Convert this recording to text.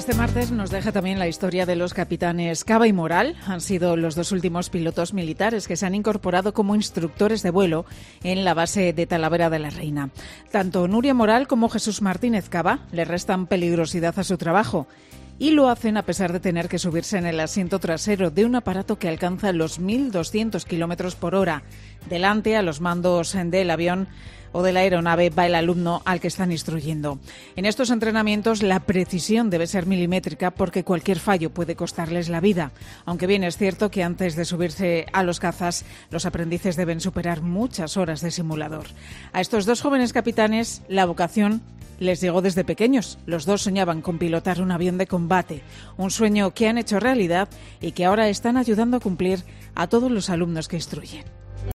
Este martes nos deja también la historia de los capitanes Cava y Moral. Han sido los dos últimos pilotos militares que se han incorporado como instructores de vuelo en la base de Talavera de la Reina. Tanto Nuria Moral como Jesús Martínez Cava le restan peligrosidad a su trabajo y lo hacen a pesar de tener que subirse en el asiento trasero de un aparato que alcanza los 1.200 kilómetros por hora. Delante, a los mandos del avión o de la aeronave, va el alumno al que están instruyendo. En estos entrenamientos la precisión debe ser milimétrica porque cualquier fallo puede costarles la vida. Aunque bien es cierto que antes de subirse a los cazas, los aprendices deben superar muchas horas de simulador. A estos dos jóvenes capitanes, la vocación les llegó desde pequeños. Los dos soñaban con pilotar un avión de combate, un sueño que han hecho realidad y que ahora están ayudando a cumplir a todos los alumnos que instruyen.